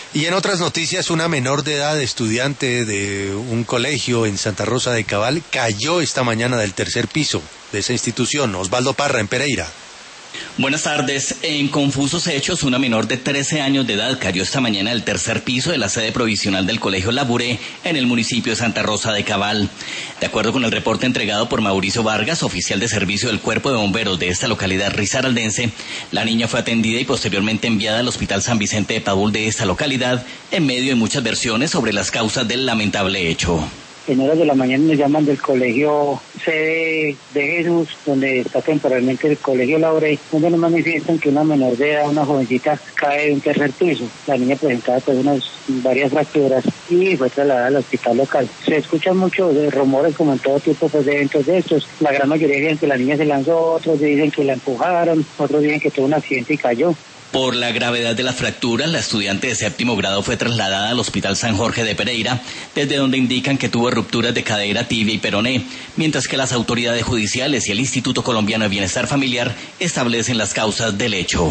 Y en otras noticias, una menor de edad, estudiante de un colegio en Santa Rosa de Cabal, cayó esta mañana del tercer piso de esa institución. Osvaldo Parra, en Pereira. Buenas tardes. En confusos hechos, una menor de 13 años de edad cayó esta mañana del tercer piso de la sede provisional del Colegio Labouré en el municipio de Santa Rosa de Cabal. De acuerdo con el reporte entregado por Mauricio Vargas, oficial de servicio del Cuerpo de Bomberos de esta localidad risaraldense, la niña fue atendida y posteriormente enviada al Hospital San Vicente de Paúl de esta localidad en medio de muchas versiones sobre las causas del lamentable hecho. En horas de la mañana nos llaman del colegio sede de Jesús, donde está temporalmente el colegio Labouré, donde nos manifiestan que una menor de edad, una jovencita, cae de un tercer piso. La niña presentaba pues varias fracturas y fue trasladada al hospital local. Se escuchan muchos rumores como en todo tipo pues, de eventos de estos. La gran mayoría dicen que la niña se lanzó, otros dicen que la empujaron, otros dicen que tuvo un accidente y cayó. Por la gravedad de las fracturas, la estudiante de séptimo grado fue trasladada al Hospital San Jorge de Pereira, desde donde indican que tuvo rupturas de cadera, tibia y peroné, mientras que las autoridades judiciales y el Instituto Colombiano de Bienestar Familiar establecen las causas del hecho.